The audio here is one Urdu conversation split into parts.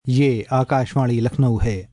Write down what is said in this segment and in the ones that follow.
یہ آکاشوانی لکھنؤ ہے۔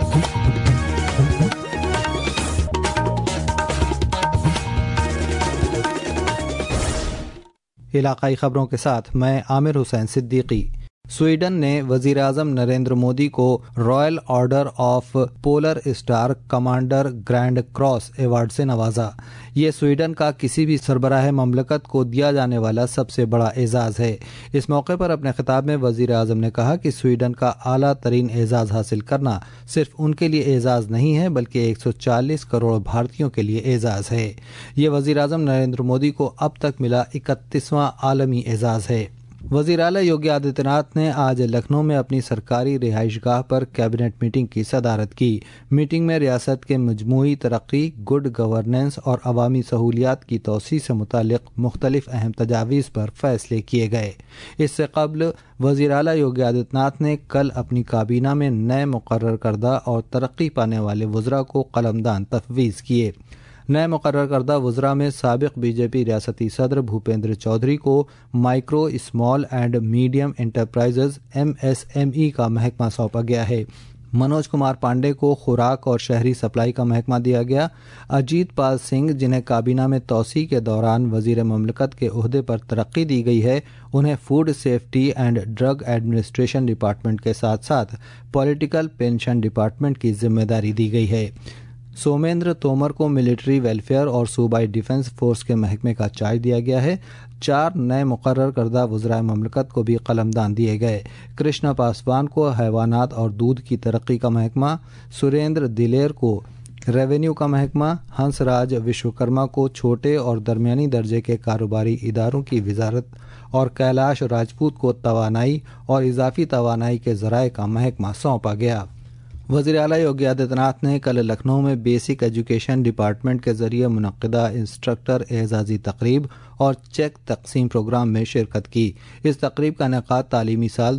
علاقائی خبروں کے ساتھ میں عامر حسین صدیقی۔ سویڈن نے وزیر اعظم نریندر مودی کو royal order of polar star commander grand cross award سے نوازا۔ یہ سویڈن کا کسی بھی سربراہ مملکت کو دیا جانے والا سب سے بڑا اعزاز ہے۔ اس موقع پر اپنے خطاب میں وزیر اعظم نے کہا کہ سویڈن کا اعلیٰ ترین اعزاز حاصل کرنا صرف ان کے لیے اعزاز نہیں ہے بلکہ 140 کروڑ بھارتیوں کے لیے اعزاز ہے۔ یہ وزیر اعظم نریندر مودی کو اب تک ملا 31واں عالمی اعزاز ہے۔ وزیر اعلیٰ یوگی آدتیہ ناتھ نے آج لکھنؤ میں اپنی سرکاری رہائش گاہ پر کیبنٹ میٹنگ کی صدارت کی۔ میٹنگ میں ریاست کے مجموعی ترقی، گڈ گورننس اور عوامی سہولیات کی توسیع سے متعلق مختلف اہم تجاویز پر فیصلے کیے گئے۔ اس سے قبل وزیر اعلیٰ یوگی آدتیہ ناتھ نے کل اپنی کابینہ میں نئے مقرر کردہ اور ترقی پانے والے وزراء کو قلمدان تفویض کیے۔ نئے مقرر کردہ وزراء میں سابق بی جے پی ریاستی صدر بھوپیندر چودھری کو micro small and medium enterprises MSME کا محکمہ سونپا گیا ہے۔ منوج کمار پانڈے کو خوراک اور شہری سپلائی کا محکمہ دیا گیا۔ اجیت پال سنگھ، جنہیں کابینہ میں توسیع کے دوران وزیر مملکت کے عہدے پر ترقی دی گئی ہے، انہیں food safety and drug administration department کے ساتھ ساتھ پولیٹیکل پینشن ڈپارٹمنٹ کی ذمہ داری دی گئی ہے۔ سومیندر تومر کو ملٹری ویلفیئر اور صوبائی ڈیفنس فورس کے محکمے کا چارج دیا گیا ہے۔ 4 نئے مقرر کردہ وزرائے مملکت کو بھی قلمدان دیے گئے۔ کرشنا پاسوان کو حیوانات اور دودھ کی ترقی کا محکمہ، سریندر دلیر کو ریونیو کا محکمہ، ہنس راج وشوکرما کو چھوٹے اور درمیانی درجے کے کاروباری اداروں کی وزارت اور کیلاش راجپوت کو توانائی اور اضافی توانائی کے ذرائع کا محکمہ سونپا گیا۔ وزیر اعلیٰ یوگی آدتیہ ناتھ نے کل لکھنؤ میں بیسک ایجوکیشن ڈپارٹمنٹ کے ذریعے منعقدہ انسٹرکٹر اعزازی تقریب اور چیک تقسیم پروگرام میں شرکت کی۔ اس تقریب کا انعقاد تعلیمی سال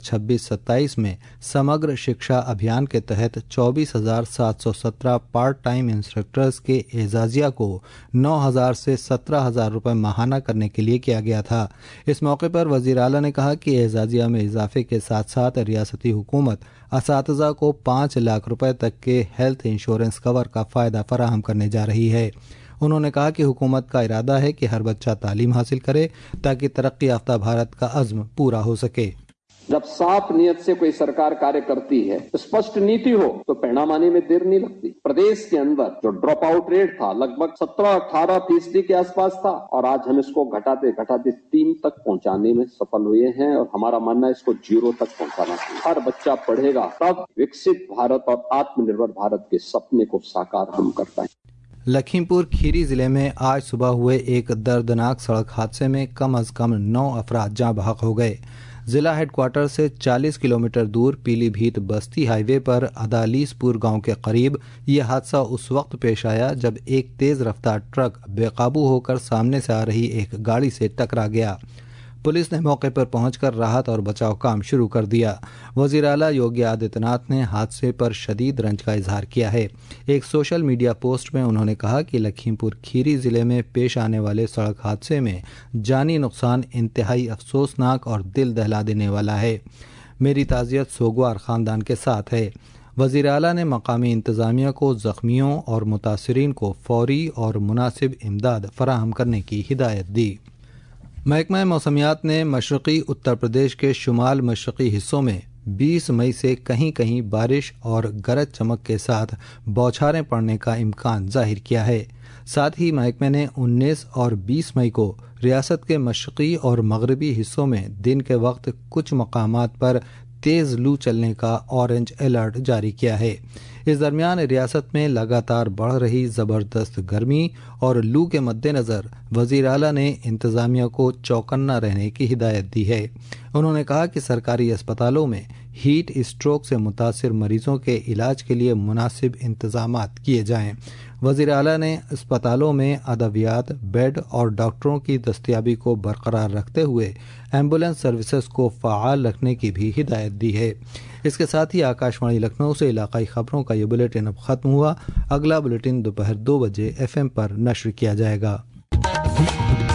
2026-27 میں سمگر شکشا ابھیان کے تحت 24,717 پارٹ ٹائم انسٹرکٹرز کے اعزازیہ کو 9,000 سے 17,000 روپے ماہانہ کرنے کے لیے کیا گیا تھا۔ اس موقع پر وزیر اعلیٰ نے کہا کہ اعزازیہ میں اضافے کے ساتھ ساتھ ریاستی حکومت اساتذہ کو 5 لاکھ روپے تک کے ہیلتھ انشورنس کور کا فائدہ فراہم کرنے جا رہی ہے۔ انہوں نے کہا کہ حکومت کا ارادہ ہے کہ ہر بچہ تعلیم حاصل کرے تاکہ ترقی یافتہ بھارت کا عزم پورا ہو سکے۔ جب صاف نیت سے کوئی سرکار کاریہ کرتی ہے، اسپشٹ نیتی ہو تو پریڑام آنے میں دیر نہیں لگتی۔ پردیش کے اندر جو ڈراپ آؤٹ ریٹ تھا لگ بھگ 17-18% کے آس پاس تھا، اور آج ہم اس کو گھٹاتے 3 تک پہنچانے میں سفل ہوئے ہیں، اور ہمارا ماننا ہے اس کو 0 تک پہنچانا چاہیے۔ ہر بچہ پڑھے گا تب وکست بھارت اور آتم نربھر بھارت کے سپنے کو ساکار ہم کر پائیں۔ لکھیم پور کھیری ضلع میں آج صبح ہوئے ایک دردناک سڑک حادثے میں کم از کم 9 افراد جاں بحق ہو گئے۔ ضلع ہیڈ کوارٹر سے 40 کلومیٹر دور پیلی بھیت بستی ہائی وے پر ادالیس پور گاؤں کے قریب یہ حادثہ اس وقت پیش آیا جب ایک تیز رفتار ٹرک بے قابو ہو کر سامنے سے آ رہی ایک گاڑی سے ٹکرا گیا۔ پولیس نے موقع پر پہنچ کر راحت اور بچاؤ کام شروع کر دیا۔ وزیر اعلیٰ یوگی آدتیہ ناتھ نے حادثے پر شدید رنج کا اظہار کیا ہے۔ ایک سوشل میڈیا پوسٹ میں انہوں نے کہا کہ لکھیم پور کھیری ضلع میں پیش آنے والے سڑک حادثے میں جانی نقصان انتہائی افسوسناک اور دل دہلا دینے والا ہے۔ میری تعزیت سوگوار خاندان کے ساتھ ہے۔ وزیر اعلیٰ نے مقامی انتظامیہ کو زخمیوں اور متاثرین کو فوری اور مناسب امداد فراہم کرنے کی ہدایت دی۔ محکمہ موسمیات نے مشرقی اتر پردیش کے شمال مشرقی حصوں میں 20 مئی سے کہیں کہیں بارش اور گرج چمک کے ساتھ بوچھاریں پڑنے کا امکان ظاہر کیا ہے۔ ساتھ ہی محکمے نے 19 اور 20 مئی کو ریاست کے مشرقی اور مغربی حصوں میں دن کے وقت کچھ مقامات پر تیز لو چلنے کا اورنج الرٹ جاری کیا ہے۔ اس درمیان ریاست میں لگاتار بڑھ رہی زبردست گرمی اور لو کے مد نظر وزیر اعلیٰ نے انتظامیہ کو چوکنا رہنے کی ہدایت دی ہے۔ انہوں نے کہا کہ سرکاری اسپتالوں میں ہیٹ اسٹروک سے متاثر مریضوں کے علاج کے لیے مناسب انتظامات کیے جائیں۔ وزیر اعلیٰ نے اسپتالوں میں ادویات، بیڈ اور ڈاکٹروں کی دستیابی کو برقرار رکھتے ہوئے ایمبولینس سروسز کو فعال رکھنے کی بھی ہدایت دی ہے۔ اس کے ساتھ ہی آکاشوانی لکھنؤ سے علاقائی خبروں کا یہ بلیٹن اب ختم ہوا۔ اگلا بلیٹن دوپہر 2 بجے FM پر نشر کیا جائے گا۔